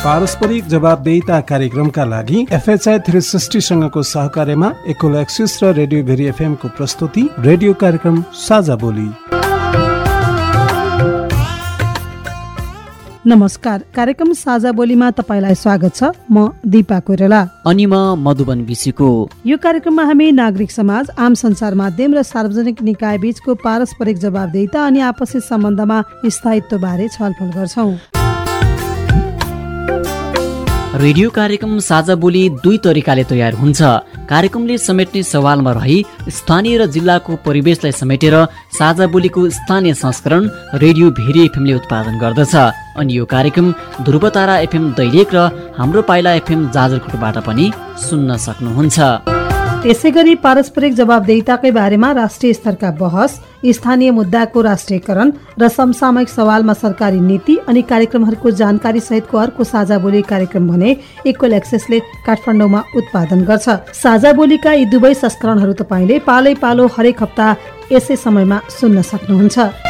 पारस्परिक जवाबदेहिता कार्यक्रमका लागि FHI 360 सँगको सहकार्यमा एकोल एक्सिस र रेडियो भेरी FM को प्रस्तुति रेडियो कार्यक्रम साझा बोली। नमस्कार, कार्यक्रम साझा बोलीमा तपाईलाई स्वागत छ। म दीपा कोइराला अनि म मधुबन बिसीको। यो कार्यक्रममा हामी नागरिक समाज, आम सञ्चार माध्यम र सार्वजनिक निकाय बीचको पारस्परिक जवाबदेहिता अनि आपसी सम्बन्धमा स्थायित्व बारे छलफल गर्छौं। रेडियो कार्यक्रम साझा बोली दुई तरिकाले तयार हुन्छ। कार्यक्रमले समेट्ने सवालमा रही स्थानीय र जिल्लाको परिवेशलाई समेटेर साझा बोलीको स्थानीय संस्करण रेडियो भेरी एफएमले उत्पादन गर्दछ। अनि यो कार्यक्रम ध्रुवतारा एफएम दैलेख र हाम्रो पाइला एफएम जाजरकोटबाट पनि सुन्न सक्नुहुन्छ। त्यसैगरी पारस्परिक जवाबदेहिताकै बारेमा राष्ट्रिय स्तरका बहस, स्थानीय मुद्दाको राष्ट्रियकरण र समसामयिक सवालमा सरकारी नीति अनि कार्यक्रमहरूको जानकारी सहितको अर्को साझा बोली कार्यक्रम भने इक्वल एक्सेसले काठमाडौँमा उत्पादन गर्छ। साझा बोलीका यी दुवै संस्करणहरू तपाईले पालै पालो हरेक हप्ता यसै समयमा सुन्न सक्नुहुन्छ।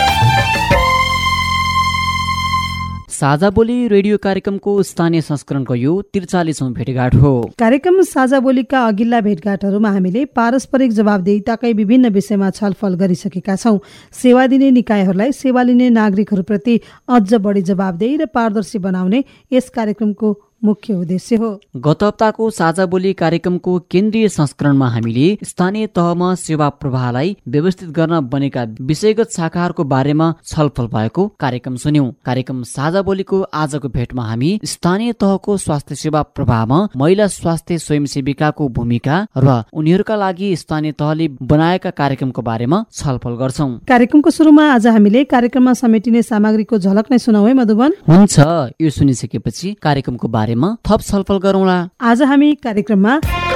साझा बोली रेडियो कार्यक्रमको स्थानीय संस्करणको यो 43औं भेटघाट हो। कार्यक्रम साझा बोलीका अघिल्ला भेटघाटहरूमा हामीले पारस्परिक जवाबदेहिताकै विभिन्न विषयमा छलफल गरिसकेका छौं। सेवा दिने निकायहरूलाई सेवा लिने नागरिकहरूप्रति अझ बढी जवाबदेही र पारदर्शी बनाउने यस कार्यक्रमको मुख्य उद्देश्य हो। गत हप्ताको साझा बोली कार्यक्रमको केन्द्रीय संस्करणमा हामीले स्थानीय तहमा सेवा प्रवाहलाई व्यवस्थित गर्न बनेका विषयगत शाखाहरूको बारेमा छलफल भएको कार्यक्रम सुन्यौं। कार्यक्रम साझा बोलीको आजको भेटमा हामी स्थानीय तहको स्वास्थ्य सेवा प्रवाहमा महिला स्वास्थ्य स्वयंसेविकाको भूमिका र उनीहरूका लागि स्थानीय तहले बनाएका कार्यक्रमको बारेमा छलफल गर्छौं। कार्यक्रमको सुरुमा आज हामीले कार्यक्रममा समेटिने सामग्रीको झलक नै सुनाऊ है मधुबन? हुन्छ, यो सुनिसकेपछि कार्यक्रमको बारेमा थप छलफल गरौँला। आज हामी कार्यक्रममा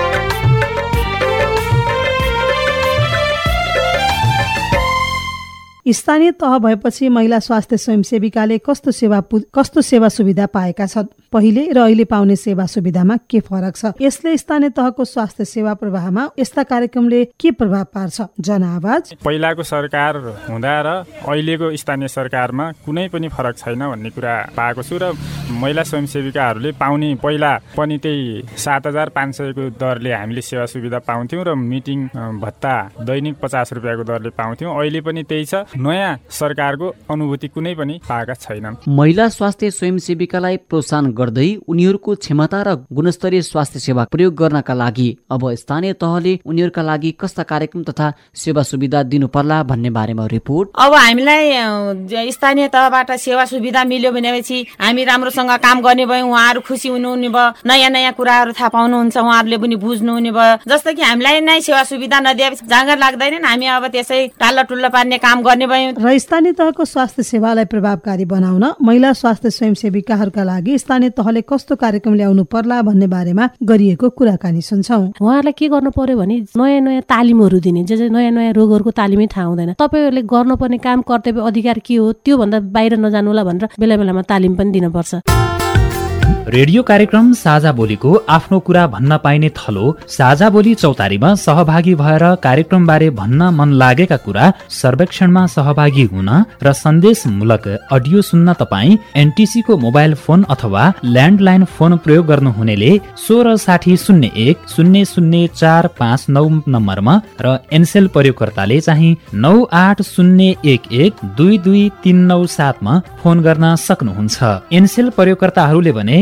स्थानीय तह भएपछि महिला स्वास्थ्य स्वयंसेविकाले कस्तो सेवा सुविधा पाएका छन्, पहिले र अहिले पाउने सेवा सुविधामा के फरक छ, यसले स्थानीय तहको स्वास्थ्य सेवा प्रवाहमा यस्ता कार्यक्रमले के प्रभाव पार्छ? जनआवाज। पहिलाको सरकार हुँदा र अहिलेको स्थानीय सरकारमा कुनै पनि फरक छैन भन्ने कुरा पाएको छु र महिला स्वयंसेविकाहरूले पाउने पहिला पनि त्यही 7500 को दरले हामीले सेवा सुविधा पाउँथ्यौं र मिटिङ भत्ता दैनिक 50 रुपियाँको दरले पाउँथ्यौं। अहिले पनि त्यही छ। नयाँ सरकारको अनुभूति कुनै पनि पाएका छैनन्। महिला स्वास्थ्य स्वयंसेविकालाई प्रोत्साहन गर्दै उनीहरूको क्षमता र गुणस्तरीय स्वास्थ्य सेवा प्रयोग गर्नका लागि अब स्थानीय तहले उनीहरूका लागि कस्ता कार्यक्रम तथा सेवा सुविधा दिनु पर्ला भन्ने बारेमा रिपोर्ट। अब हामीलाई स्थानीय तहबाट सेवा सुविधा मिल्यो भनेपछि हामी राम्रोसँग काम गर्ने भयौँ, उहाँहरू खुसी हुनुहुने भयो, नयाँ नयाँ कुराहरू थाहा पाउनुहुन्छ, उहाँहरूले पनि बुझ्नुहुने भयो। जस्तो कि हामीलाई नै सेवा सुविधा नदिएपछि जाँगर लाग्दैन, हामी अब त्यसै टाल्लो टुल्लो पार्ने काम गर्ने भयौँ। र स्थानीय तहको स्वास्थ्य सेवालाई प्रभावकारी बनाउन महिला स्वास्थ्य स्वयंसेविकाहरूका लागि स्थानीय तहले कस्तो कार्यक्रम ल्याउनु पर्ला भन्ने बारेमा गरिएको कुराकानी सुन्छौं। उहाँहरूलाई के गर्नु पर्यो भने नयाँ नयाँ तालिमहरू दिने, जे नयाँ नयाँ रोगहरूको तालिमै थाहा हुँदैन। तपाईहरूले गर्नुपर्ने काम, कर्तव्य, अधिकार के हो त्यो भन्दा बाहिर नजानु होला भनेर बेला बेलामा तालिम पनि दिनुपर्छ। रेडियो कार्यक्रम साझा बोलीको आफ्नो कुरा भन्न पाइने थलो साझा बोली चौतारीमा सहभागी भएर कार्यक्रमबारे भन्न मन लागेका कुरा, सर्वेक्षणमा सहभागी हुन र सन्देशमूलक अडियो सुन्न तपाईँ एनटिसी को मोबाइल फोन अथवा ल्यान्डलाइन फोन प्रयोग गर्नुहुनेले 1660000459 नम्बरमा र एनसेल प्रयोगकर्ताले चाहिँ 9801122397 मा फोन गर्न सक्नुहुन्छ। एनसेल प्रयोगकर्ताहरूले भने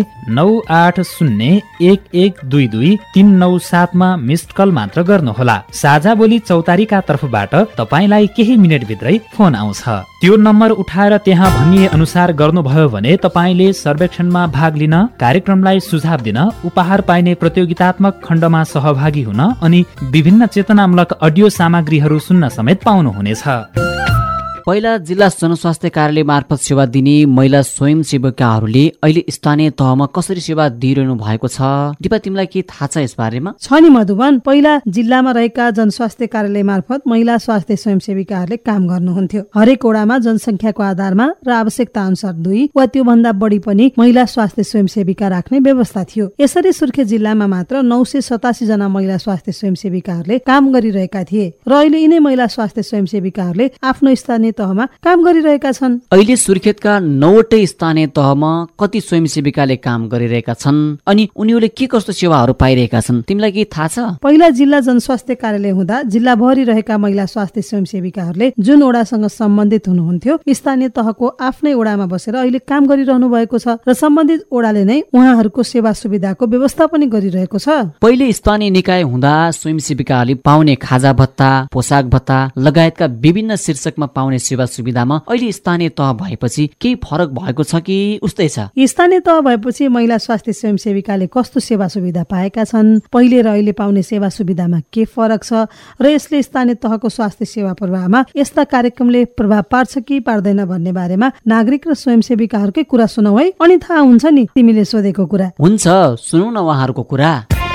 9801122397 मा मिस्ड कल मात्र गर्नुहोला। साझा बोली चौतारीका तर्फबाट तपाईलाई केही मिनेट भित्रै फोन आउँछ। त्यो नम्बर उठाएर त्यहाँ भनिए अनुसार गर्नुभयो भने तपाईले सर्वेक्षणमा भाग लिन, कार्यक्रमलाई सुझाव दिन, उपहार पाइने प्रतियोगितात्मक खण्डमा सहभागी हुन अनि विभिन्न चेतनामूलक अडियो सामग्रीहरू सुन्न समेत पाउनुहुनेछ। पहिला जिल्ला जनस्वास्थ्य कार्यालय मार्फत सेवा दिने महिला स्वयंसेविकाहरूले अहिले स्थानीय तहमा कसरी सेवा दिइरहनु भएको छ? दिपा, तिमीलाई के थाहा छ यस बारेमा? छ नि मधुबन, पहिला जिल्लामा रहेका जनस्वास्थ्य कार्यालय मार्फत महिला स्वास्थ्य स्वयंसेविकाहरूले काम गर्नुहुन्थ्यो। हरेक वडामा जनसङ्ख्याको आधारमा र आवश्यकता अनुसार 2 वा त्यो भन्दा बढी पनि महिला स्वास्थ्य स्वयंसेविका राख्ने व्यवस्था थियो। यसरी सुर्खेत जिल्लामा मात्र 987 जना महिला स्वास्थ्य स्वयंसेविकाहरूले काम गरिरहेका थिए र अहिले यिनै महिला स्वास्थ्य स्वयंसेविकाहरूले आफ्नो स्थानीय तहमा काम गरिरहेका छन्। अहिले सुर्खेतका 9वटै स्थानीय तहमा कति स्वयंसेविकाले काम गरिरहेका छन् अनि उनीहरूले के कस्तो सेवाहरू पाइरहेका छन्, तिमीलाई के थाहा छ? पहिला जिल्ला जनस्वास्थ्य कार्यालय हुँदा जिल्लाभरि रहेका महिला स्वास्थ्य स्वयंसेविकाहरूले जुन ओडासँग सम्बन्धित हुनुहुन्थ्यो स्थानीय तहको आफ्नै ओडामा बसेर अहिले काम गरिरहनु भएको छ र सम्बन्धित ओडाले नै उहाँहरूको सेवा सुविधाको व्यवस्था पनि गरिरहेको छ। पहिले स्थानीय निकाय हुँदा स्वयंसेविकाहरूले पाउने खाजा भत्ता, पोसाक भत्ता लगायतका विभिन्न शीर्षकमा पाउने सेवा सुविधामा अहिले स्थानीय तह भएपछि केही फरक भएको छ कि उस्तै छ? स्थानीय तह भएपछि महिला स्वास्थ्य स्वयंसेविकाले कस्तो सेवा सुविधा पाएका छन्, पहिले र अहिले पाउने सेवा सुविधामा के फरक छ र यसले स्थानीय तहको स्वास्थ्य सेवा प्रवाहमा यस्ता कार्यक्रमले प्रभाव पार्छ कि पार्दैन भन्ने बारेमा नागरिक र स्वयंसेविकाहरूकै कुरा सुनौ है। अनि थाहा हुन्छ नि तिमीले सोधेको कुरा। हुन्छ, सुनौ न उहाँहरूको कुरा।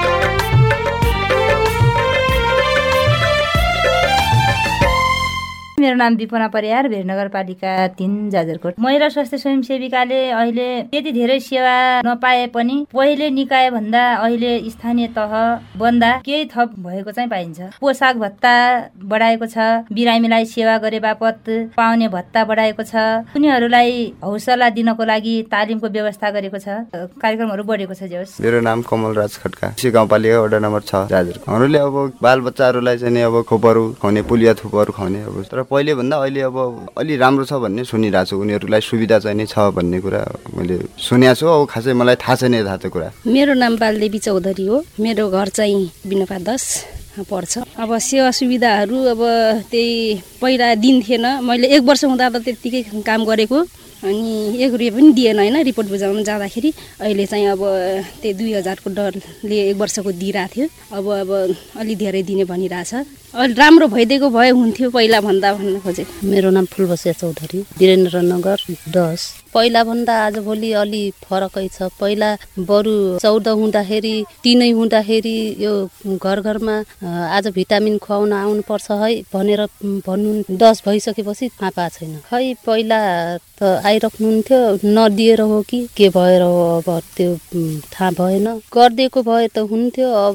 मेरो नाम विपना परियार, भेर नगरपालिका 3 जाजरकोट। महिला स्वास्थ्य स्वयंसेविकाले अहिले त्यति धेरै सेवा नपाए पनि पहिले निकाय भन्दा अहिले स्थानीय तह बन्दा केही थप भएको चाहिँ पाइन्छ। पोसाक भत्ता बढाएको छ, बिरामीलाई सेवा गरे बापत पाउने भत्ता बढाएको छ, उनीहरूलाई हौसला दिनको लागि तालिमको व्यवस्था गरेको छ, कार्यक्रमहरू बढेको छ। जोस् मेरो नाम कमल राज खड्का, गाउँपालिका वडा नम्बर 6 जाजरकोट। हामीले अब बालबच्चाहरूलाई चाहिँ अब खोपहरू खुवाउने, पोलियो थोपहरू खुवाउने अब तर पहिले भन्दा अहिले अब अलि राम्रो छ भन्ने सुनिरहेको छु। उनीहरूलाई सुविधा चाहिँ नै छ भन्ने कुरा मैले सुनेको छु। अब खासै मलाई थाहा छैन यता त्यो कुरा। मेरो नाम बालदेवी चौधरी हो। मेरो घर चाहिँ बिनपा 10 पर्छ। अब सेवा सुविधाहरू अब त्यही पहिला दिन थिएन। मैले 1 वर्ष हुँदा त त्यतिकै काम गरेको, अनि 1 रुपियाँ पनि दिएन होइन रिपोर्ट बुझाउन जाँदाखेरि। अहिले चाहिँ अब त्यही 2000 को डरले 1 वर्षको दिइरहेको थियो। अब अलि धेरै दिने भनिरहेछ। अलि राम्रो भइदिएको भए हुन्थ्यो पहिला भन्दा भन्न खोजे। मेरो नाम फुलबसिया चौधरी, वीरेन्द्रनगर 10। पहिला भन्दा आजभोलि अलि फरकै छ। पहिला बरु 14 हुँदाखेरि 3 हुँदाखेरि यो घर घरमा आज भिटामिन खुवाउन आउनुपर्छ है भनेर भन्नु, 10 भइसकेपछि थाहा पाएको छैन। खै पहिला त आइराख्नुहुन्थ्यो, नदिएर हो कि के भएर हो अब त्यो थाहा भएन। गरिदिएको भए त हुन्थ्यो। अब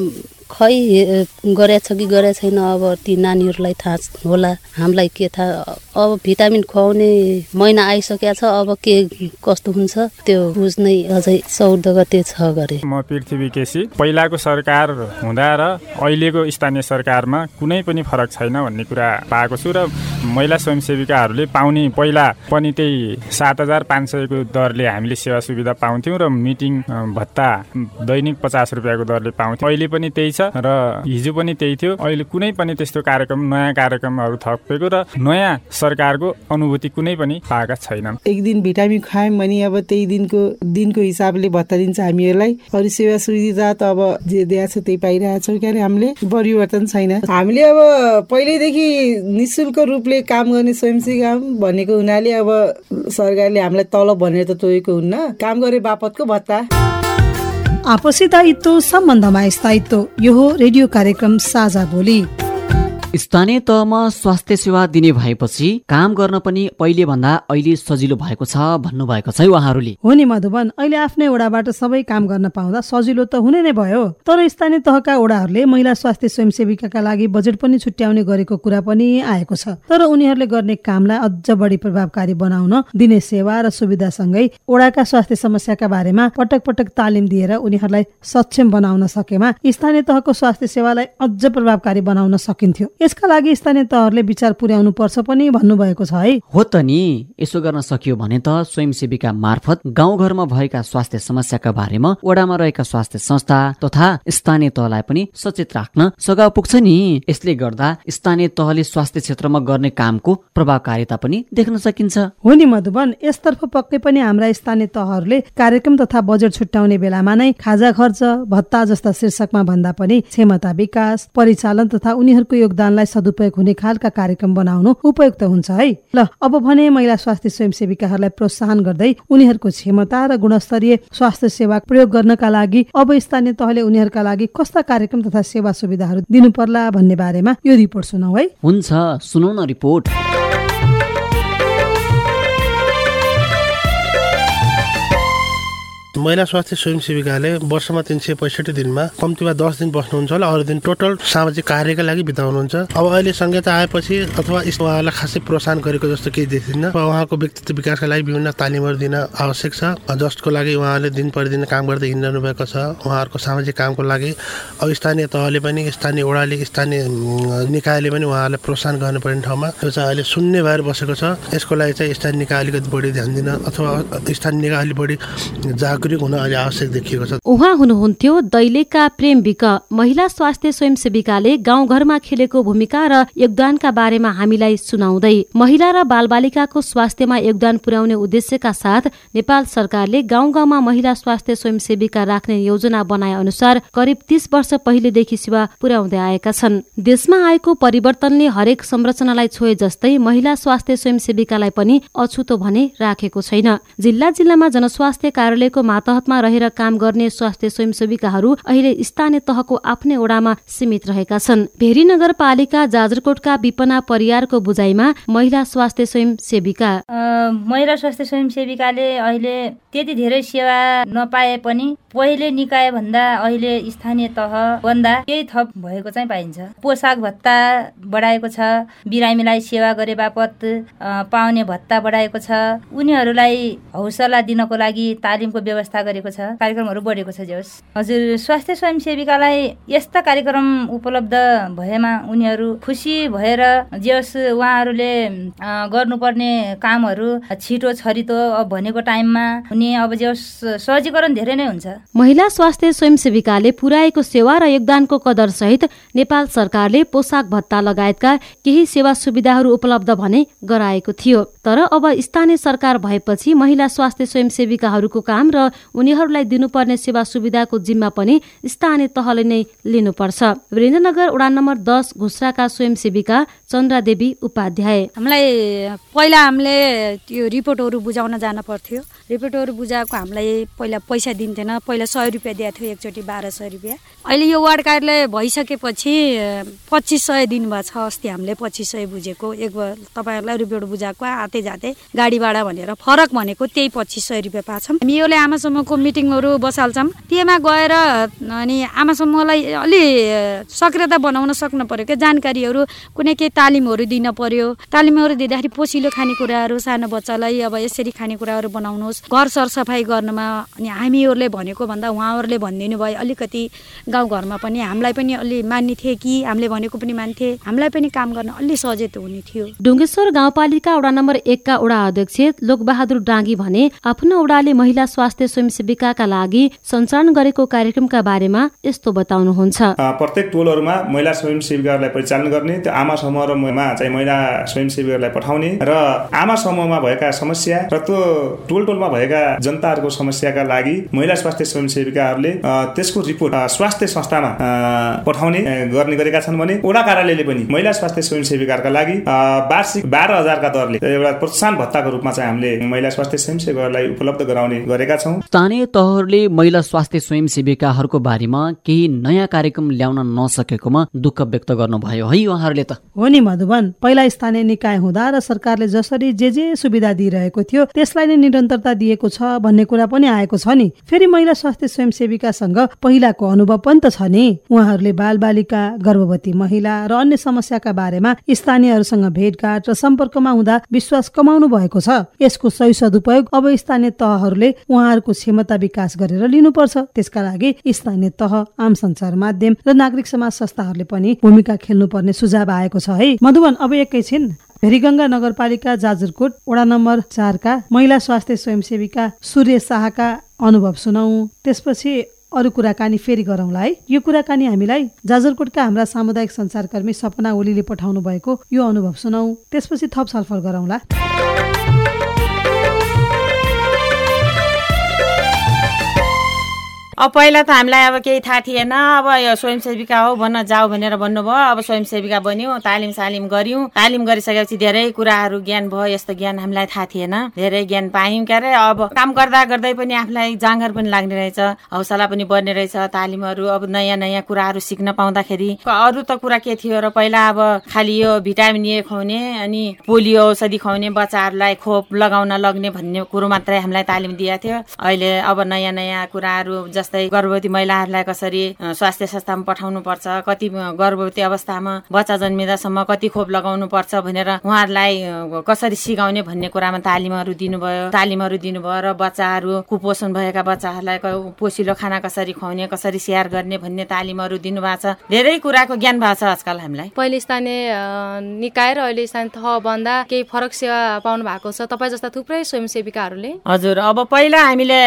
खै गरेछ कि गरे छैन अब ती नानीहरूलाई थाहा होला, हामीलाई के थाहा। अब भिटामिन खुवाउने महिना आइसकेको छ, अब के कस्तो हुन्छ त्यो बुझ्नै अझै 14 गते 6 गरे। म पृथ्वी केसी। पहिलाको सरकार हुँदा र अहिलेको स्थानीय सरकारमा कुनै पनि फरक छैन भन्ने कुरा पाएको छु र महिला स्वयंसेविकाहरूले पाउने पहिला पनि त्यही 7500 को दरले हामीले सेवा सुविधा पाउँथ्यौँ र मिटिङ भत्ता दैनिक 50 रुपियाँको दरले पाउँथ्यौँ। अहिले पनि त्यही छ र हिजो पनि त्यही थियो। अहिले कुनै पनि त्यस्तो कार्यक्रम, नयाँ कार्यक्रमहरू थपेको र नयाँ सरकारको अनुभूति कुनै पनि पाएका छैनन्। एक दिन भिटामिन खुवायौँ भने अब त्यही दिनको हिसाबले भत्ता दिन्छ हामीहरूलाई। अरू सेवा सुविधा त अब जे दिएको छ त्यही पाइरहेछौँ। क्यारे हामीले परिवर्तन छैन। हामीले अब पहिल्यैदेखि निःशुल्क रूपले काम गर्ने स्वयंसेविका भनेको हुनाले अब सरकारले हामीलाई तलब भनेर त तोकेको हुन्न, काम गरे बापतको भत्ता। आपसी दायित्व सम्बन्धमा स्थायित्व। यो हो रेडियो कार्यक्रम साझा बोली। स्थानीय तहमा स्वास्थ्य सेवा दिने भएपछि काम गर्न पनि पहिले भन्दा अहिले सजिलो भएको छ भन्नुभएको छ उहाँहरूले। हो नि मधुबन, अहिले आफ्नै ओडाबाट सबै काम गर्न पाउँदा सजिलो त हुने नै भयो। तर स्थानीय तहका ओडाहरूले महिला स्वास्थ्य स्वयंसेविकाका लागि बजेट पनि छुट्याउने गरेको कुरा पनि आएको छ। तर उनीहरूले गर्ने कामलाई अझ बढी प्रभावकारी बनाउन दिने सेवा र सुविधासँगै ओडाका स्वास्थ्य समस्याका बारेमा पटक पटक तालिम दिएर उनीहरूलाई सक्षम बनाउन सकेमा स्थानीय तहको स्वास्थ्य सेवालाई अझ प्रभावकारी बनाउन सकिन्थ्यो। यसका लागि स्थानीय तहहरूले विचार पुर्याउनु पर्छ पनि भन्नुभएको छ है। हो त नि, यसो गर्न सकियो भने त स्वयंसेविका मार्फत गाउँघरमा भएका स्वास्थ्य समस्याका बारेमा ओडामा रहेका स्वास्थ्य संस्था तथा स्थानीय तहलाई पनि सचेत राख्न सघाउ पुग्छ नि। यसले गर्दा स्थानीय तहले स्वास्थ्य क्षेत्रमा गर्ने कामको प्रभावकारिता पनि देख्न सकिन्छ। हो नि मधुबन, यसतर्फ पक्कै पनि हाम्रा स्थानीय तहहरूले कार्यक्रम तथा बजेट छुट्याउने बेलामा नै खाजा खर्च, भत्ता जस्ता शीर्षकमा भन्दा पनि क्षमता विकास, परिचालन तथा उनीहरूको योगदानलाई सदुपयोग हुने खालका कार्यक्रम बनाउनु उपयुक्त हुन्छ है। ल अब भने महिला स्वास्थ्य स्वयंसेविकाहरूलाई प्रोत्साहन गर्दै उनीहरूको क्षमता र गुणस्तरीय स्वास्थ्य सेवा प्रयोग गर्नका लागि अब स्थानीय तहले उनीहरूका लागि कस्ता कार्यक्रम तथा सेवा सुविधाहरू दिनु पर्ला भन्ने बारेमा यो रिपोर्ट सुनौ है। हुन्छ, सुनौ न रिपोर्ट। महिला स्वास्थ्य स्वयंसेविकाले वर्षमा 365 दिनमा कम्तीमा 10 दिन बस्नुहुन्छ होला, अरू दिन टोटल सामाजिक कार्यका लागि बिताउनुहुन्छ। अब अहिले संहिता आएपछि अथवा उहाँहरूलाई खासै प्रोत्साहन गरेको जस्तो केही देखिन्न। उहाँको व्यक्तित्व विकासका लागि विभिन्न तालिमहरू दिन आवश्यक छ, जसको लागि उहाँले दिन प्रतिदिन काम गर्दै हिँडिरहनु भएको छ। उहाँहरूको सामाजिक कामको लागि अब स्थानीय तहले पनि, स्थानीय वडाले, स्थानीय निकायले पनि उहाँहरूलाई प्रोत्साहन गर्नुपर्ने ठाउँमा त्यो चाहिँ अहिले शून्य भएर बसेको छ। यसको लागि चाहिँ स्थानीय निकाय अलिकति बढी ध्यान दिन अथवा स्थानीय निकाय अलिक बढी जागरुक हुन अहिले आवश्यक देखिएको छ। उहाँ हुनुहुन्थ्यो दैलेखका प्रेम विक। महिला स्वास्थ्य स्वयंसेविकाले गाउँघरमा खेलेको भूमिका र योगदानका बारेमा हामीलाई सुनाउँदै महिला र बालबालिकाको स्वास्थ्यमा योगदान पुर्याउने उद्देश्यका साथ नेपाल सरकारले गाउँ गाउँमा महिला स्वास्थ्य स्वयंसेविका राख्ने योजना बनाए अनुसार करिब 30 वर्ष पहिलेदेखि सेवा पुर्याउँदै आएका छन्। देशमा आएको परिवर्तनले हरेक संरचनालाई छोए जस्तै महिला स्वास्थ्य स्वयंसेविकालाई पनि अछुतो भने राखेको छैन। जिल्ला जिल्लामा जनस्वास्थ्य कार्यालयको मातहतमा रहेर काम गर्ने स्वास्थ्य स्वयंसेविकाहरू अहिले स्थानीय तहको आफ्नै ओडामा सीमित रहेका छन्। भेरी नगरपालिका जाजरकोटका विपना परियारको बुझाइमा महिला स्वास्थ्य स्वयंसेविका महिला स्वास्थ्य स्वयंसेविकाले अहिले त्यति धेरै सेवा नपाए पनि पहिले निकाय भन्दा अहिले स्थानीय तह भन्दा केही थप भएको चाहिँ पाइन्छ। पोसाक भत्ता बढाएको छ, बिरामीलाई सेवा गरे बापत पाउने भत्ता बढाएको छ, उनीहरूलाई हौसला दिनको लागि तालिमको व्यवस्था गरेको छ, कार्यक्रमहरू बढेको छ। जोस् हजुर स्वास्थ्य स्वयंसेविकालाई यस्ता कार्यक्रम उपलब्ध भएमा उनीहरू खुसी भएर जोस् उहाँहरूले गर्नुपर्ने कामहरू छिटो छरितो भनेको टाइममा हुने, अब जोस् सहजीकरण धेरै नै हुन्छ। महिला स्वास्थ्य स्वयंसेविकाले पुर्याएको सेवा र योगदानको कदर सहित नेपाल सरकारले पोसाक भत्ता लगायतका केही सेवा सुविधाहरू उपलब्ध भने गराएको थियो। तर अब स्थानीय सरकार भएपछि महिला स्वास्थ्य स्वयंसेविकाहरूको काम र उनीहरूलाई दिनुपर्ने सेवा सुविधाको जिम्मा पनि स्थानीय तहले नै लिनुपर्छ। वीरेन्द्रनगर वडा नम्बर 10 घुस्राका स्वयंसेविका चन्द्रा देवी उपाध्याय हामीलाई पहिला हामीले त्यो रिपोर्टहरू बुझाउन जान पर्थ्यो। रिपोर्टहरू बुझाएको हामीलाई पहिला पैसा दिन्थेन, पहिला 100 रुपियाँ दिएको थियो, एकचोटि 1200 रुपियाँ। अहिले यो वार्ड कार्यालय भइसकेपछि 2500 दिनुभएको छ। अस्ति हामीले 2500 बुझेको, एक तपाईँहरूलाई रिपोर्ट बुझाएको आते जाते गाडी भाडा भनेर फरक भनेको त्यही 2500 रुपियाँ पाछौँ। हामी योले आमा समूहको मिटिङहरू बसाल्छौँ, त्यसमा गएर अनि आमा समूहलाई अलि सक्रियता बनाउन सक्नु पर्यो क्या। जानकारीहरू कुनै केही तालिमहरू दिन पर्यो। तालिमहरू दिँदाखेरि पोसिलो खानेकुराहरू सानो बच्चालाई अब यसरी खानेकुराहरू बनाउनुहोस्, घर सरसफाइ गर्नमा अनि हामीहरूले भनेको भन्दा उहाँहरूले भनिदिनु भयो। अलिकति गाउँघरमा पनि हामीलाई पनि अलि मान्ने थिए कि हामीले भनेको पनि मान्थे, हामीलाई पनि काम गर्न अलि सजिलो हुने थियो। डुङ्गेश्वर गाउँपालिका वडा नम्बर 1 का वडा अध्यक्ष लोकबहादुर डाँगी भने आफ्नो वडाले महिला स्वास्थ्य स्वयंसेविकाका लागि सञ्चालन गरेको कार्यक्रमका बारेमा यस्तो बताउनुहुन्छ। प्रत्येक टोलहरूमा महिला स्वयंसेविकाहरूलाई परिचालन गर्ने, त्यो आमा समूहमा चाहिँ महिला स्वयंसेविकाहरूलाई पठाउने र आमा समूहमा भएका समस्या र त्यो टोलमा भएका जनताहरूको समस्याका लागि महिला स्वास्थ्य स्वयंसेविकाहरूले त्यसको रिपोर्ट स्वास्थ्य संस्थामा पठाउने गर्ने गरेका छन् भने वडा कार्यालयले पनि महिला स्वास्थ्य स्वयंसेविकाका लागि वार्षिक 12,000 का दरले एउटा प्रोत्साहन भत्ताको रूपमा चाहिँ हामीले महिला स्वास्थ्य स्वयंसेविकाहरूलाई उपलब्ध गराउने गरेका छौँ। स्थानीय तहहरूले महिला स्वास्थ्य स्वयंसेविकाहरूको बारेमा केही नयाँ कार्यक्रम ल्याउन नसकेकोमा दुःख व्यक्त गर्नुभयो है उहाँहरूले। त हो नि मधुबन, पहिला स्थानीय निकाय हुँदा र सरकारले जसरी जे सुविधा दिइरहेको थियो त्यसलाई नै निरन्तरता दिएको छ भन्ने कुरा पनि आएको छ नि। फेरि महिला स्वास्थ्य स्वयंसेविकासँग पहिलाको अनुभव पनि त छ नि। उहाँहरूले बालबालिका, गर्भवती महिला र अन्य समस्याका बारेमा स्थानीयहरूसँग भेटघाट र सम्पर्कमा हुँदा विश्वास कमाउनु भएको छ। यसको सही सदुपयोग अब स्थानीय तहहरूले उहाँहरूको क्षमता विकास गरेर लिनुपर्छ। त्यसका लागि स्थानीय तह, आम सञ्चार माध्यम र नागरिक समाज संस्थाहरूले पनि भूमिका खेल्नुपर्ने सुझाव आएको छ है मधुबन। अब एकैछिन भेरीगंगा नगरपालिका जाजरकोट वडा नम्बर 4 का महिला स्वास्थ्य स्वयंसेविका सूर्य शाहका अनुभव सुनाऊ, त्यसपछि अरू कुराकानी फेरि गरौँला है। यो कुराकानी हामीलाई जाजरकोटका हाम्रा सामुदायिक सञ्चारकर्मी सपना ओलीले पठाउनु भएको यो अनुभव सुनाऊ, त्यसपछि थप छलफल गरौँला। अब पहिला त हामीलाई अब केही थाहा थिएन। अब यो स्वयंसेविका हो भन्न जाऊ भनेर भन्नुभयो। अब स्वयंसेविका बन्यौँ, तालिम गऱ्यौँ। तालिम गरिसकेपछि धेरै कुराहरू ज्ञान भयो। यस्तो ज्ञान हामीलाई थाहा थिएन, धेरै ज्ञान पायौँ। के अरे अब काम गर्दा गर्दै पनि आफूलाई जाँगर पनि लाग्ने रहेछ, हौसला पनि बढ्ने रहेछ। तालिमहरू अब नयाँ नयाँ कुराहरू सिक्न पाउँदाखेरि अरू त कुरा के थियो र पहिला अब खालि यो भिटामिन ए खुवाउने अनि पोलियो औषधि खुवाउने बच्चाहरूलाई खोप लगाउन लग्ने भन्ने कुरो मात्रै हामीलाई तालिम दिएको थियो। अहिले अब नयाँ नयाँ कुराहरू जस्तै गर्भवती महिलाहरूलाई कसरी स्वास्थ्य संस्थामा पठाउनु पर्छ, कति गर्भवती अवस्थामा बच्चा जन्मिँदासम्म कति खोप लगाउनु पर्छ भनेर उहाँहरूलाई कसरी सिकाउने भन्ने कुरामा तालिमहरू दिनुभयो र बच्चाहरू कुपोषण भएका बच्चाहरूलाई पोसिलो खाना कसरी खुवाउने, कसरी स्याहार गर्ने भन्ने तालिमहरू दिनुभएको छ। धेरै कुराको ज्ञान भएको छ आजकल हामीलाई। पहिले स्थानीय निकाय र अहिले स्थानीय तह भन्दा केही फरक सेवा पाउनु भएको छ तपाईँ जस्ता थुप्रै स्वयंसेविकाहरूले? हजुर, अब पहिला हामीले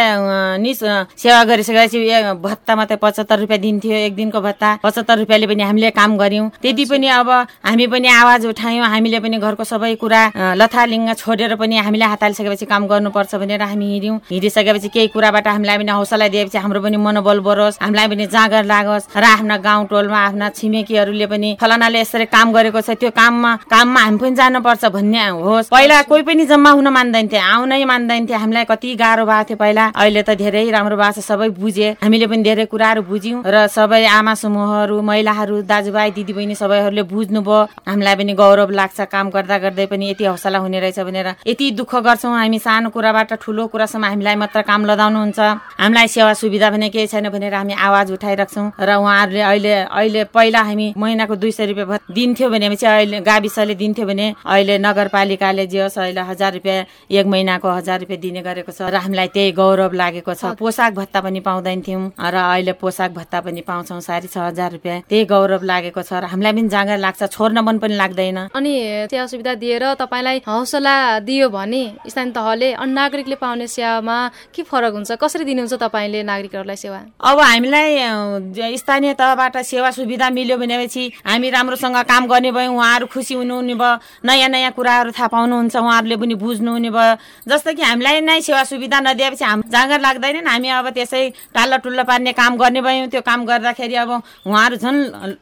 सेवा गरिसकेपछि भत्ता मात्रै 75 रुपियाँ दिन्थ्यो, एक दिनको भत्ता। 75 रुपियाँले पनि हामीले काम गर्यौँ। त्यति पनि अब हामी पनि आवाज उठायौँ। हामीले पनि घरको सबै कुरा लथालिङ्ग छोडेर पनि हामीले हात हालिसकेपछि काम गर्नुपर्छ भनेर हामी हिँडिसकेपछि केही कुराबाट हामीलाई पनि हौसला दिएपछि हाम्रो पनि मनोबल बढोस्, हामीलाई पनि जाँगर लागोस् र आफ्ना गाउँ टोलमा आफ्ना छिमेकीहरूले पनि फलानाले यसरी काम गरेको छ, त्यो काममा हामी पनि जानुपर्छ भन्ने होस्। पहिला कोही पनि जम्मा हुन मान्दैन थिए, आउनै मान्दैन थिए। हामीलाई कति गाह्रो भएको थियो पहिला। अहिले त धेरै राम्रो भएको छ, सबै बुझे। हामीले पनि धेरै कुराहरू बुझ्यौँ र सबै आमा समूहहरू, महिलाहरू, दाजुभाइ दिदीबहिनी सबैहरूले बुझ्नुभयो। हामीलाई पनि गौरव लाग्छ, काम गर्दा गर्दै पनि यति हौसला हुने रहेछ भनेर। यति दुःख गर्छौँ हामी, सानो कुराबाट ठुलो कुरासम्म हामीलाई मात्र काम लदाउनुहुन्छ। हामीलाई सेवा सुविधा भने केही छैन भनेर हामी आवाज उठाइराख्छौँ र उहाँहरूले अहिले पहिला हामी महिनाको 200 रुपियाँ दिन्थ्यो भनेपछि अहिले गाविसले दिन्थ्यो भने अहिले नगरपालिकाले जे होस् अहिले 1000 रुपियाँ, एक महिनाको 1000 रुपियाँ दिने गरेको छ र हामीलाई त्यही गौरव लागेको छ। पोसाक भत्ता पनि पाउँदैन थियौँ र अहिले पोसाक भत्ता पनि पाउँछौँ 6,500 रुपियाँ। त्यही गौरव लागेको छ र हामीलाई पनि जाँगर लाग्छ, छोड्न मन पनि लाग्दैन। अनि सेवा सुविधा दिएर तपाईँलाई हौसला दियो भने स्थानीय तहले अनि नागरिकले पाउने सेवामा के फरक हुन्छ? कसरी दिनुहुन्छ तपाईँले नागरिकहरूलाई सेवा? अब हामीलाई स्थानीय तहबाट सेवा सुविधा मिल्यो भनेपछि हामी राम्रोसँग काम गर्ने भयौँ, उहाँहरू खुसी हुनुहुने भयो, नयाँ नयाँ कुराहरू थाहा पाउनुहुन्छ, उहाँहरूले पनि बुझ्नुहुने भयो। जस्तो कि हामीलाई नै सेवा सुविधा नदिएपछि हाम्रो जाँगर लाग्दैन। हामी अब त्यसै टाल्लो टुल्लो पार्ने काम गर्ने भयौँ। त्यो काम गर्दाखेरि अब उहाँहरू झन्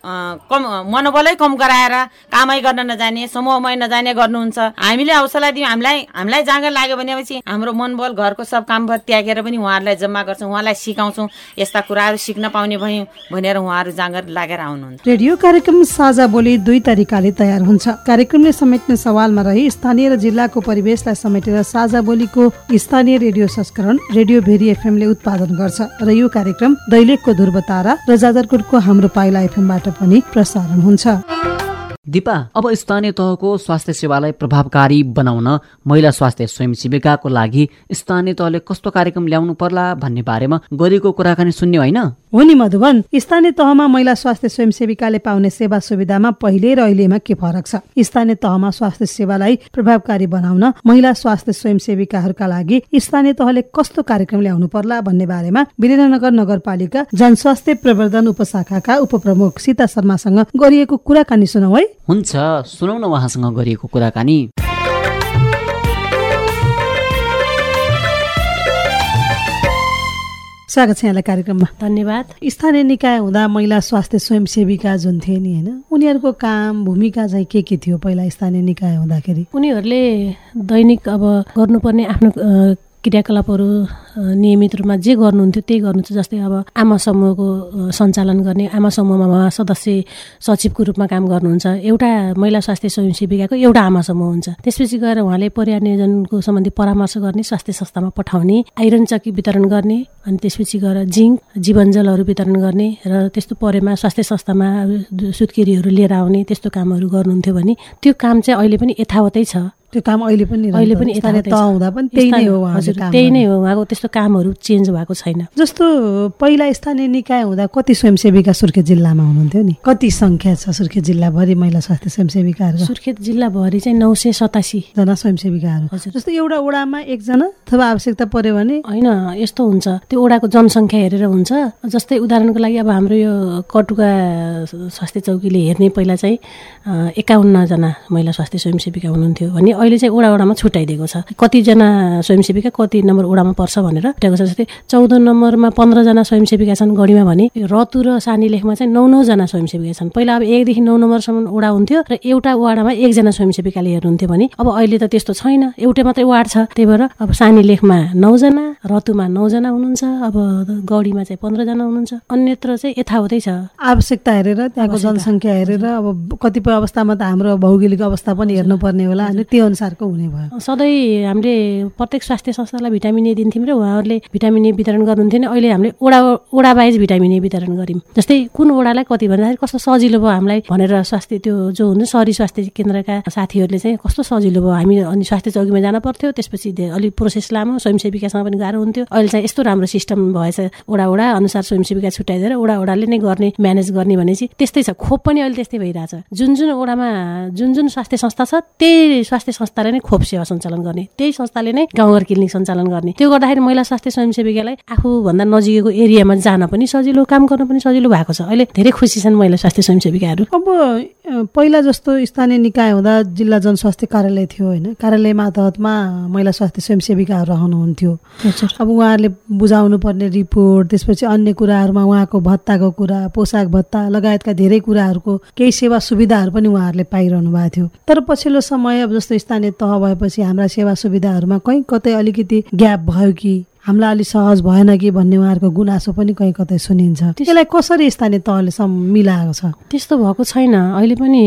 कम मनोबलै कम गराएर कामै गर्न नजाने, समूहमै नजाने गर्नुहुन्छ। हामीले हौसला दियौँ, हामीलाई जाँगर लाग्यो भनेपछि हाम्रो मनबल घरको सब काम त्यागेर पनि उहाँहरूलाई जम्मा गर्छौँ, उहाँलाई सिकाउँछौँ, यस्ता कुराहरू सिक्न पाउने भयौँ भनेर उहाँहरू जाँगर लागेर आउनुहुन्छ। रेडियो कार्यक्रम साझा बोली 2 तरिकाले तयार हुन्छ। कार्यक्रमले समेट्ने सवालमा रही स्थानीय र जिल्लाको परिवेशलाई समेटेर साझा बोलीको स्थानीय रेडियो संस्करण रेडियो भेरी एफएमले उत्पादन गर्छ र यो कार्यक्रम दैलेखको ध्रुवतारा र जाजरकोटको हाम्रो पाइला एफएमबाट पनि प्रसारण हुन्छ। दिपा, अब स्थानीय तहको स्वास्थ्य सेवालाई प्रभावकारी बनाउन महिला स्वास्थ्य स्वयंसेविकाको लागि स्थानीय तहले कस्तो कार्यक्रम ल्याउनु पर्ला भन्ने बारेमा गरिएको कुराकानी सुन्ने होइन? हो नि मधुवन, स्थानीय तहमा महिला स्वास्थ्य स्वयंसेविकाले पाउने सेवा सुविधामा पहिले र अहिलेमा के फरक छ? स्थानीय तहमा स्वास्थ्य सेवालाई प्रभावकारी बनाउन महिला स्वास्थ्य स्वयंसेविकाहरूका लागि स्थानीय तहले कस्तो कार्यक्रम ल्याउनु पर्ला भन्ने बारेमा वीरेन्द्रनगर नगरपालिका जनस्वास्थ्य प्रवर्धन उपशाखाका उपप्रमुख सीता शर्मासँग गरिएको कुराकानी सुनौ है। हुन्छ, सुनौ न उहाँसँग गरिएको कुराकानी। स्वागत छ यहाँलाई कार्यक्रममा। धन्यवाद। स्थानीय निकाय हुँदा महिला स्वास्थ्य स्वयंसेविका जुन थिए नि होइन, उनीहरूको काम भूमिका चाहिँ के थियो पहिला स्थानीय निकाय हुँदाखेरि? उनीहरूले दैनिक अब गर्नुपर्ने आफ्नो क्रियाकलापहरू नियमित रूपमा जे गर्नुहुन्थ्यो त्यही गर्नुहुन्छ। जस्तै अब आमा समूहको सञ्चालन गर्ने, आमा समूहमा सदस्य सचिवको रूपमा काम गर्नुहुन्छ। एउटा महिला स्वास्थ्य स्वयंसेविकाको एउटा आमा समूह हुन्छ। त्यसपछि गएर उहाँले परिवार नियोजनको सम्बन्धी परामर्श गर्ने, स्वास्थ्य संस्थामा पठाउने, आइरन चक्की वितरण गर्ने, अनि त्यसपछि गएर जिङ्क जीवनजलहरू वितरण गर्ने र त्यस्तो परेमा स्वास्थ्य संस्थामा सुत्केरीहरू लिएर आउने, त्यस्तो कामहरू गर्नुहुन्थ्यो भने त्यो काम चाहिँ अहिले पनि यथावतै छ। त्यो काम अहिले पनि यथावतै हुँदा पनि त्यही नै हो। हजुर, त्यही नै हो। उहाँको त्यस्तो कामहरू चेन्ज भएको छैन। जस्तो पहिला स्थानीय निकाय हुँदा कति स्वयंसेविका सुर्खेत जिल्लामा हुनुहुन्थ्यो नि? कति संख्या छ सुर्खेत जिल्लाभरि महिला स्वास्थ्य स्वयंसेविकाहरू? सुर्खेत जिल्लाभरि चाहिँ 987 जना स्वयंसेविकाहरू। जस्तो एउटा वडामा एकजना अथवा आवश्यकता पर्यो भने? होइन, यस्तो हुन्छ, त्यो वडाको जनसङ्ख्या हेरेर हुन्छ। जस्तै उदाहरणको लागि अब हाम्रो यो कटुका स्वास्थ्य चौकीले हेर्ने पहिला चाहिँ 51 जना महिला स्वास्थ्य स्वयंसेविका हुनुहुन्थ्यो भने अहिले चाहिँ वडामा छुट्याइदिएको छ, कतिजना स्वयंसेविका कति नम्बर वडामा पर्छ भनेर छुट्याएको छ। जस्तै 14 नम्बरमा 15 जना स्वयंसेविका छन् गढीमा भने रतु र सानी लेखमा चाहिँ 9 जना स्वयंसेविका छन्। पहिला अब 1 देखि 9 नम्बरसम्म वडा हुन्थ्यो र एउटा वार्डमा 1 जना स्वयंसेविकाले हेर्नुहुन्थ्यो भने अब अहिले त त्यस्तो छैन, एउटै मात्रै वार्ड छ। त्यही भएर अब सानी लेखमा 9 जना, रतुमा 9 जना हुनुहुन्छ, अब गढीमा चाहिँ 15 जना हुनुहुन्छ। अन्यत्र चाहिँ यथावतै छ, आवश्यकता हेरेर त्यहाँको जनसङ्ख्या हेरेर अब कतिपय अवस्थामा त हाम्रो भौगोलिक अवस्था पनि हेर्नुपर्ने होला अनि त्यो अनुसारको हुने भयो। सधैँ हामीले प्रत्येक स्वास्थ्य संस्थालाई भिटामिन ए दिन्थ्यौँ र उहाँहरूले भिटामिन ए वितरण गर्नुहुन्थ्यो नि। अहिले हामीले वडा वाइज भिटामिन ए वितरण गऱ्यौँ। जस्तै कुन वडालाई कति भन्दाखेरि कस्तो सजिलो भयो हामीलाई भनेर स्वास्थ्य त्यो जो हुन्छ शहरी स्वास्थ्य केन्द्रका साथीहरूले चाहिँ कस्तो सजिलो भयो। हामी अनि स्वास्थ्य चौकीमा जान पर्थ्यो, त्यसपछि अलिक प्रोसेस लामो, स्वयंसेविकासँग पनि गाह्रो हुन्थ्यो। अहिले चाहिँ यस्तो राम्रो सिस्टम भएछ, वडा अनुसार स्वयंसेविका छुट्याइदिएर वडाले नै गर्ने म्यानेज गर्ने भनेपछि त्यस्तै छ। खोप पनि अहिले त्यस्तै भइरहेछ। जुन वडामा जुन स्वास्थ्य संस्था छ त्यही स्वास्थ्य संस्थाले नै खोप सेवा सञ्चालन गर्ने, त्यही संस्थाले नै गाउँघर क्लिनिक सञ्चालन गर्ने। त्यो गर्दाखेरि महिला स्वास्थ्य स्वयंसेविकालाई आफूभन्दा नजिकको एरियामा जान पनि सजिलो, काम गर्न पनि सजिलो भएको छ। अहिले धेरै खुसी छन् महिला स्वास्थ्य स्वयंसेविकाहरू। अब पहिला जस्तो स्थानीय निकाय हुँदा जिल्ला जनस्वास्थ्य कार्यालय थियो होइन, कार्यालय मातहतमा महिला स्वास्थ्य स्वयंसेविकाहरू रहनुहुन्थ्यो। अब उहाँहरूले बुझाउनु पर्ने रिपोर्ट, त्यसपछि अन्य कुराहरूमा उहाँको भत्ताको कुरा, पोसाक भत्ता लगायतका धेरै कुराहरूको केही सेवा सुविधाहरू पनि उहाँहरूले पाइरहनु भएको थियो। तर पछिल्लो समय अब जस्तो स्थानीय तह भएपछि हाम्रा सेवा सुविधाहरूमा कहीँ कतै अलिकति ग्याप भयो कि हामीलाई अलि सहज भएन कि भन्ने उहाँहरूको गुनासो पनि कहीँ कतै सुनिन्छ। त्यसलाई कसरी स्थानीय तहले मिलाएको छ? त्यस्तो भएको छैन अहिले पनि।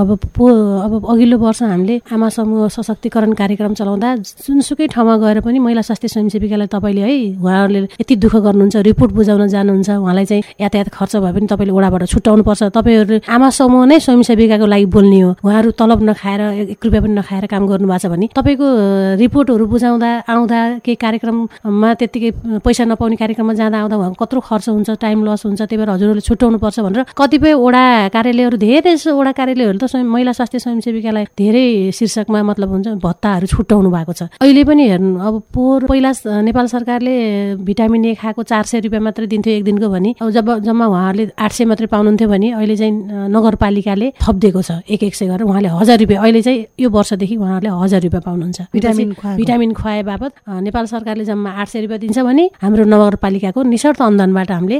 अब अघिल्लो वर्ष हामीले आमा समूह सशक्तिकरण कार्यक्रम चलाउँदा जुनसुकै ठाउँमा गएर पनि महिला स्वास्थ्य स्वयंसेविकालाई तपाईँले है उहाँहरूले यति दुःख गर्नुहुन्छ, रिपोर्ट बुझाउन जानुहुन्छ, उहाँलाई चाहिँ यातायात खर्च भए पनि तपाईँले वडाबाट छुट्याउनु पर्छ। तपाईँहरूले आमा समूह नै स्वयंसेविकाको लागि बोल्ने हो, उहाँहरू तलब नखाएर 1 रुपियाँ पनि नखाएर काम गर्नुभएको छ भने तपाईँको रिपोर्टहरू बुझाउँदा आउँदा केही कार्यक्रममा त्यतिकै पैसा नपाउने कार्यक्रममा जाँदा आउँदा उहाँको कत्रो खर्च हुन्छ, टाइम लस हुन्छ। त्यही भएर हजुरहरूले छुट्याउनु पर्छ भनेर कतिपय वडा कार्यालयहरू, धेरै वडा कार्यालयहरू त महिला स्वास्थ्य स्वयंसेविकालाई धेरै शीर्षकमा मतलब हुन्छ भत्ताहरू छुट्याउनु भएको छ। अहिले पनि हेर्नु अब पहिला नेपाल सरकारले भिटामिन ए खाएको 400 रुपियाँ मात्रै दिन्थ्यो 1 दिनको भने, अब जम्मा उहाँहरूले 800 मात्रै पाउनुहुन्थ्यो भने अहिले चाहिँ नगरपालिकाले थपिदिएको छ 100 गरेर उहाँले 1000 रुपियाँ। अहिले चाहिँ यो वर्षदेखि उहाँहरूले 1000 रुपियाँ पाउनुहुन्छ भिटामिन खुवाए बापत। नेपाल सरकारले जम्मा 800 रुपियाँ दिन्छ भने हाम्रो नगरपालिकाको निशर्त अनुदानबाट हामीले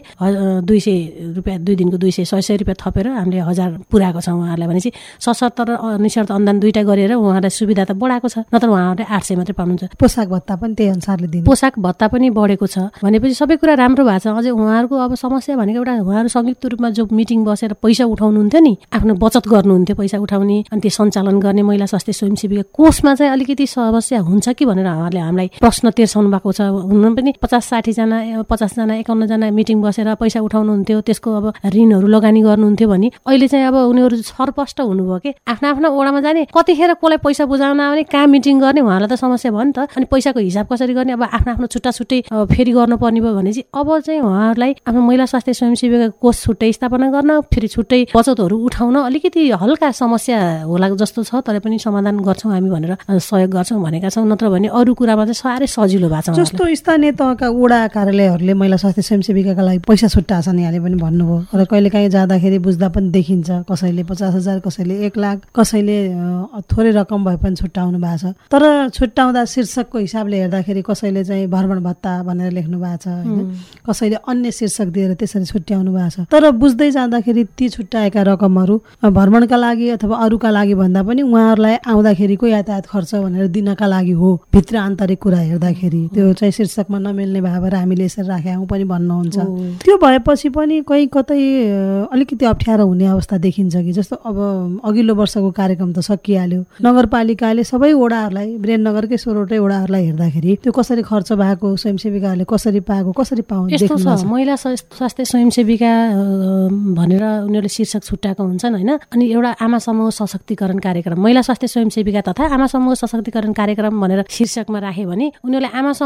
200 रुपियाँ 2 दिनको 200 रुपियाँ थपेर हामीले 1000 पुऱ्याएको छ उहाँहरूलाई। भनेपछि सशर्त र निशर्त अनुदान दुईटा गरेर उहाँहरूलाई सुविधा त बढाएको छ, नत्र उहाँहरूले 800 मात्रै पाउनुहुन्छ। पोसाक भत्ता पनि त्यही अनुसारले दिन्छ, पोसाक भत्ता पनि बढेको छ भनेपछि सबै कुरा राम्रो भएको छ। अझै उहाँहरूको अब समस्या भनेको एउटा उहाँहरू संयुक्त रूपमा जो मिटिङ बसेर पैसा उठाउनुहुन्थ्यो नि, आफ्नो बचत गर्नुहुन्थ्यो, पैसा उठाउने अनि त्यो सञ्चालन गर्ने महिला स्वास्थ्य स्वयंसेविका कोषमा चाहिँ अलिकति समस्या हुन्छ कि भनेर उहाँहरूले हामीलाई प्रश्न तिर्साउनु भएको छ। हुन पनि 50-60 जना 50 जना 51 जना मिटिङ बसेर पैसा उठाउनुहुन्थ्यो, त्यसको अब ऋणहरू लगानी गर्नुहुन्थ्यो भने अहिले चाहिँ अब उनीहरू छरपष्ट हुनुभयो कि आफ्नो वडामा जाने, कतिखेर कसलाई पैसा बुझाउन आउने, कहाँ मिटिङ गर्ने, उहाँलाई त समस्या भयो नि त। अनि पैसाको हिसाब कसरी गर्ने, अब आफ्नो छुट्टा छुट्टै फेरि गर्नुपर्ने भयो भने चाहिँ अब चाहिँ उहाँहरूलाई आफ्नो महिला स्वास्थ्य स्वयंसेविका कोष छुट्टै स्थापना गर्न, फेरि छुट्टै बचतहरू उठाउन अलिकति हल्का समस्या होला जस्तो छ। तर पनि समाधान गर्छौँ हामी भनेर सहयोग गर्छौँ भनेका छौँ, नत्र भने अरू कुरामा चाहिँ साह्रै सजिलो भएको छ। जस्तो स्थानीय तहका वडा कार्यालयहरूले महिला स्वास्थ्य स्वयंसेविकाका लागि पैसा छुट्टाछन् यहाँले पनि भन्नुभयो, र कहिलेकाहीँ जाँदाखेरि बुझ्दा पनि देखिन्छ कसैले 50,000, कसैले 1 लाख, कसैले थोरै रकम भए पनि छुट्टाउनु भएको छ। तर छुट्टाउँदा शीर्षकको हिसाबले हेर्दाखेरि कसैले चाहिँ भ्रमण भत्ता भनेर लेख्नु भएको छ होइन, कसैले अन्य शीर्षक दिएर त्यसरी छुट्याउनु भएको छ। तर बुझ्दै जाँदाखेरि ती छुट्याएका रकमहरू भ्रमणका लागि अथवा अरूका लागि भन्दा पनि उहाँहरूलाई आउँदाखेरिको यातायात खर्च भनेर दिनका लागि हो। भित्र आन्तरिक कुरा हेर्दाखेरि त्यो चाहिँ शीर्षकमा नमिल्ने भएर हामीले यसरी राखेका पनि भन्नुहुन्छ। त्यो भएपछि पनि कहीँ कतै अलिकति अप्ठ्यारो हुने अवस्था देखिन्छ कि। जस्तो अब अघिल्लो वर्षको कार्यक्रम त सकिहाल्यो, नगरपालिकाले सबै वडाहरूलाई, वीरेन्द्रनगरकै 16वटै वडाहरूलाई हेर्दाखेरि त्यो कसरी खर्च भएको, स्वयंसेविकाहरूले कसरी पाएको, कसरी पाउने यस्तो छ। महिला स्वास्थ्य स्वयंसेविका भनेर उनीहरूले शीर्षक छुट्याएको हुन्छन् होइन। अनि एउटा आमा समूह सशक्तिकरण कार्यक्रम, महिला स्वास्थ्य स्वयंसेविका तथा आमा समूह सशक्तिकरण कार्यक्रम भनेर शीर्षकमा राख्यो भने उनीहरूले आमा समूहले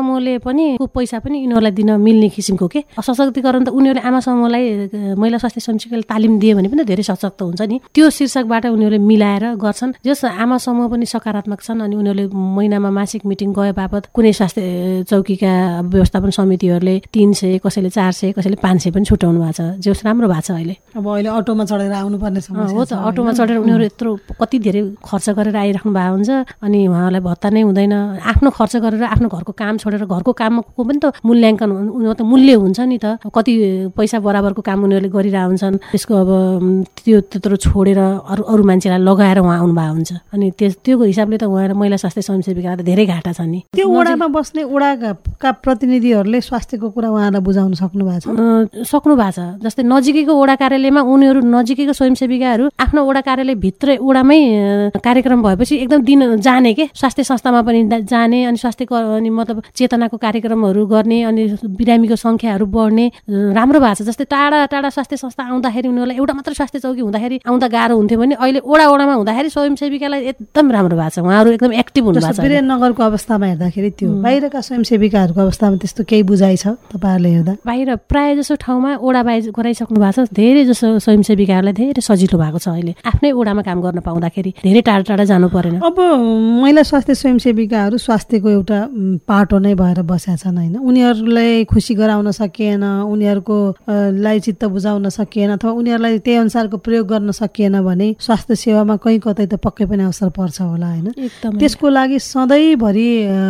पनि पैसा पनि यिनीहरूलाई दिन मिल्ने किसिमको के सशक्तिकरण त उनीहरूले आमा समूहलाई महिला स्वास्थ्य स्वयंसेवीकाले तालिम दिए भने पनि धेरै सशक्त हुन्छ नि। त्यो शीर्षकबाट उनीहरूले मिलाएर गर्छन्। जस आमा समूह पनि सकारात्मक छन् अनि उनीहरूले महिनामा मासिक मिटिङ गए बापत कुनै स्वास्थ्य चौकीका व्यवस्थापन समितिहरूले 300 कसैले 400 कसैले 500 पनि छुटाउनु भएको छ। जस राम्रो भएको छ अहिले। अब अहिले अटोमा चढेर आउनुपर्ने समस्या हो त। अटोमा चढेर उनीहरू यत्रो कति धेरै खर्च गरेर आइराख्नु भएको हुन्छ अनि उहाँहरूलाई भत्ता नै हुँदैन। आफ्नो खर्च गरेर आफ्नो घरको काम छोडेर घरको कामको पनि त मूल्याङ्कन उनीहरू त मूल्य हुन्छ नि त। कति पैसा बराबरको काम उनीहरूले गरिरहेको हुन्छन्। त्यसको अब त्यो त्यत्रो छोडेर अरू मान्छेलाई लगाएर उहाँ आउनु भएको हुन्छ अनि त्यो हिसाबले त उहाँ महिला स्वास्थ्य स्वयंसेवीका त धेरै घाटा छ नि। त्यो वडामा बस्ने वडाका प्रतिनिधिहरूले स्वास्थ्यको कुरा उहाँलाई बुझाउन सक्नु भएको छ। जस्तै नजिकैको वडा कार्यालयमा उनीहरू नजिकैको स्वयंसेविकाहरू आफ्नो वडा कार्यालय भित्रै वडामै कार्यक्रम भएपछि एकदम दिन जाने के स्वास्थ्य संस्थामा पनि जाने अनि स्वास्थ्यको अनि मतलब चेतनाको कार्यक्रमहरू गर्ने अनि बिरामीको संख्याहरू बढ्ने राम्रो भएको छ। जस्तै टाढा टाढा स्वास्थ्य संस्था आउँदाखेरि उनीहरूलाई एउटा मात्र स्वास्थ्य चौकी हुँदाखेरि आउँदा गाह्रो हुन्थ्यो भने अहिले वडामा हुँदाखेरि स्वयंसेविकालाई एकदम राम्रो भएको छ। उहाँहरू एकदम एक्टिभ हुनु भएको छ। वीरेन्द्रनगरको अवस्थामा हेर्दाखेरि त्यो बाहिरका स्वयंसेविकाहरूको अवस्थामा त्यस्तो केही बुझाइ छ तपाईँहरूले हेर्दा? बाहिर प्रायः जसो ठाउँमा वडा बाहिर गराइसक्नु भएको छ। धेरै जसो स्वयंसेविकाहरूलाई धेरै सजिलो भएको छ अहिले आफ्नै वडामा काम गर्न पाउँदाखेरि धेरै टाढा टाढा जानु परेन। अब महिला स्वास्थ्य स्वयंसेविकाहरू स्वास्थ्यको एउटा पाटो नै भएर बसेका छन् होइन। उनीहरूलाई खुसी गराउन सकिएन, उनीहरूको लाई चित्त बुझाउन सकिएन अथवा उनीहरूलाई त्यही अनुसारको प्रयोग गर्न सकिएन भने स्वास्थ्य सेवामा कहीँ कतै त पक्कै पनि असर पर्छ होला होइन। त्यसको लागि सधैँभरि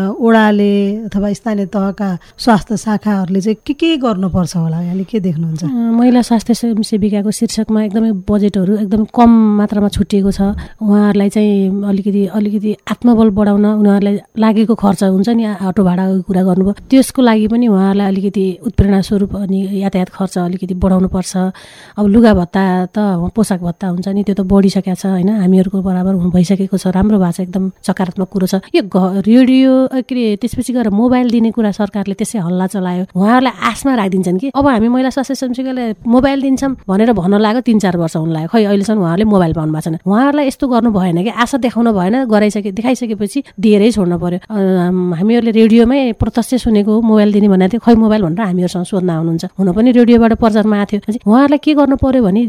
वडाले अथवा स्थानीय तहका स्वास्थ्य शाखाहरूले चाहिँ के गर्नुपर्छ होला यहाँले के देख्नुहुन्छ? महिला स्वास्थ्य स्वयंसेविकाको शीर्षकमा एकदमै बजेटहरू एकदम कम मात्रामा छुटिएको छ। उहाँहरूलाई चाहिँ अलिकति आत्मबल बढाउन उनीहरूलाई लागेको खर्च हुन्छ नि अटो भाडाको कुरा गर्नुभयो त्यसको लागि पनि उहाँहरूलाई अलिकति उत्प्रेरणा स्वरूप अनि यातायात खर्च अलिकति बढाउनु पर्छ। अब लुगा भत्ता त पोसाक भत्ता हुन्छ नि त्यो त बढिसकेको छ होइन। हामीहरूको बराबर भइसकेको छ। राम्रो भएको छ एकदम सकारात्मक कुरो छ। यो रेडियो त्यसपछि गएर मोबाइल दिने कुरा सरकारले त्यसै हल्ला चलायो। उहाँहरूलाई आशमा राखिदिन्छन् कि अब हामी महिला स्वास्थ्य स्वयंसेविकाले मोबाइल दिन्छौँ भनेर भन्न लाग्यो 3-4 वर्ष हुन लाग्यो खै अहिलेसम्म उहाँहरूले मोबाइल पाउनु भएको छैन। उहाँहरूलाई यस्तो गर्नु भएन कि आशा देखाउनु भएन। देखाइसकेपछि दिएरै छोड्नु पर्यो। हामीहरूले रेडियोमै प्रत्यक्ष सुनेको मोबाइल दिने भनेको थियो खै मोबाइल भनेर हामीहरूसँग सोध्न आउनुहुन्छ। हुन पनि रेडियोबाट प्रचारमा आएको थियो। उहाँहरूलाई के गर्नु पर्यो भने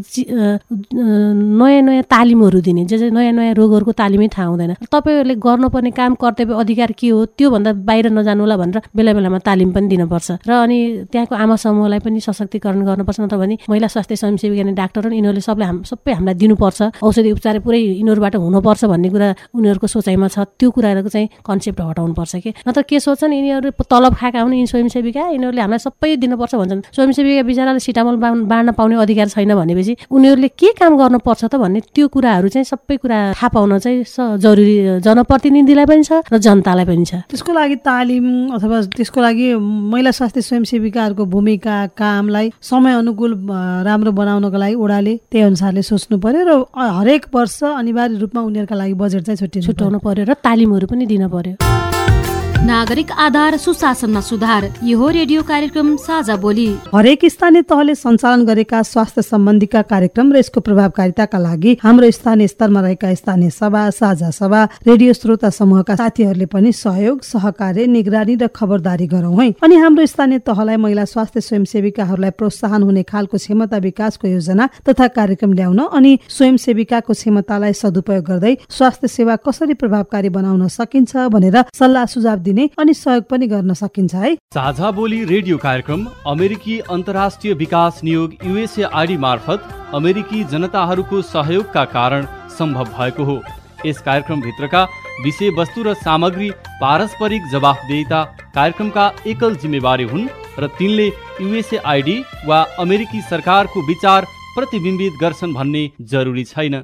नयाँ नयाँ तालिमहरू दिने जे नयाँ नयाँ रोगहरूको तालिमै थाहा हुँदैन। तपाईँहरूले गर्नुपर्ने काम कर्तव्य अधिकार के हो त्योभन्दा बाहिर नजानुहोला भनेर बेला बेलामा तालिम पनि दिनुपर्छ र अनि त्यहाँको आमा समूहलाई पनि सशक्तिकरण गर्नुपर्छ। नत्र भने महिला स्वास्थ्य स्वयंसेविका अनि डाक्टर यिनीहरूले सबै हामीलाई दिनुपर्छ औषधि उपचार पुरै यिनीहरूबाट हुनुपर्छ भन्ने कुरा उनीहरूको सोचाइमा छ। त्यो कुराहरूको चाहिँ कन्सेप्ट हटाउनु पर्छ कि नत्र के सोच्छन् यिनीहरू तलब खाएका हुन् यिनी स्वयंसेविका यिनीहरूले हामीलाई सबै दिनुपर्छ भन्छन्। स्वयंसेविका बिचराले सिटामोल बाँड्न पाउने अधिकार छैन भनेपछि उनीहरूले के काम गर्नुपर्छ त भन्ने त्यो कुराहरू चाहिँ सबै कुरा थाहा पाउन चाहिँ जरुरी जनप्रतिनिधिलाई पनि छ र जनतालाई पनि छ। त्यसको लागि तालिम अथवा त्यसको लागि महिला स्वास्थ्य स्वयंसेविकाहरूको भूमिका कामलाई समय अनुकूल राम्रो बनाउनको लागि वडाले त्यही अनुसारले सोच्नु पर्यो र हरेक वर्ष अनिवार्य रूपमा उनीहरूका लागि बजेट चाहिँ छुट्याउनु पर्यो र तालिमहरू पनि दिन पर्यो। नागरिक आधार सुशासनमा सुधार यो हो रेडियो कार्यक्रम साझा बोली। हरेक स्थानीय तहले सञ्चालन गरेका स्वास्थ्य सम्बन्धीका कार्यक्रम र यसको प्रभावकारिताका लागि हाम्रो स्थानीय स्तरमा रहेका स्थानीय सभा साझा सभा रेडियो श्रोता समूहका साथीहरूले पनि सहयोग सहकार्य निगरानी र खबरदारी गरौँ है। अनि हाम्रो स्थानीय तहलाई महिला स्वास्थ्य स्वयंसेविकाहरूलाई प्रोत्साहन हुने खालको क्षमता विकासको योजना तथा कार्यक्रम ल्याउन अनि स्वयंसेविकाको क्षमतालाई सदुपयोग गर्दै स्वास्थ्य सेवा कसरी प्रभावकारी बनाउन सकिन्छ भनेर सल्लाह सुझाव दिने अनि सहयोग पनि गर्न सकिन्छ है। साझा बोली रेडियो कार्यक्रम अमेरिकी अन्तर्राष्ट्रिय विकास नियोग USAID मार्फत अमेरिकी जनताहरूको सहयोगका कारण सम्भव भएको हो। यस कार्यक्रम भित्रका विषय वस्तु र सामग्री पारस्परिक जवाफदेहिता कार्यक्रमका एकल जिम्मेवारी हुन् र तिनले USAID वा अमेरिकी सरकारको विचार प्रतिबिम्बित गर्छन् भन्ने जरुरी छैन।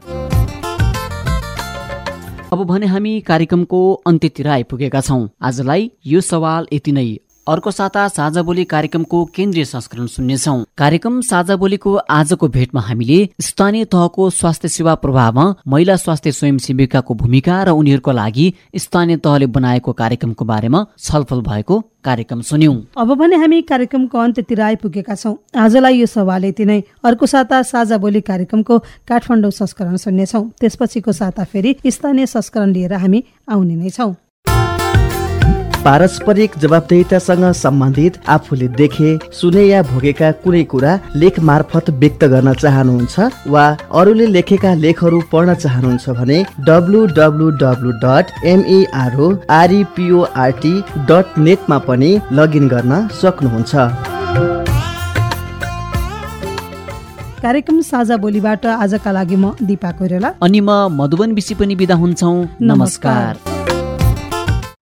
अब भने हामी कार्यक्रमको अन्त्यतिर आइपुगेका छौं। आजलाई यो सवाल यति नै। अर्को साता साझा बोली कार्यक्रमको केन्द्रीय संस्करण सुन्नेछौं। कार्यक्रम साझा बोलीको आजको भेटमा हामीले स्थानीय तहको स्वास्थ्य सेवा प्रभावमा महिला स्वास्थ्य स्वयंसेविकाको भूमिका र उनीहरूको लागि स्थानीय तहले बनाएको कार्यक्रमको बारेमा छलफल भएको कार्यक्रम सुन्यौं। अब भने हामी कार्यक्रमको अन्त्यतिर आइपुगेका छौं। आजलाई यो सवाल यति नै। अर्को साता साझा बोली कार्यक्रमको काठमाडौँ संस्करण सुन्नेछौं। त्यसपछिको साता फेरि स्थानीय संस्करण लिएर हामी आउने नै छौं। पारस्परिक जवाबदेहितासँग सम्बन्धित आफूले देखे, सुने या भोगेका कुनै कुरा लेख मार्फत व्यक्त गर्न चाहनुहुन्छ वा अरूले लेखेका लेखहरू पढ्न चाहनुहुन्छ भने www.meroreport.net मा पनि लगइन गर्न सक्नुहुन्छ। कार्यक्रम साझा बोलीबाट आजका लागि म दीपा कोइराला अनि म मधुबन बिसी पनि बिदा हुन्छौं। नमस्कार।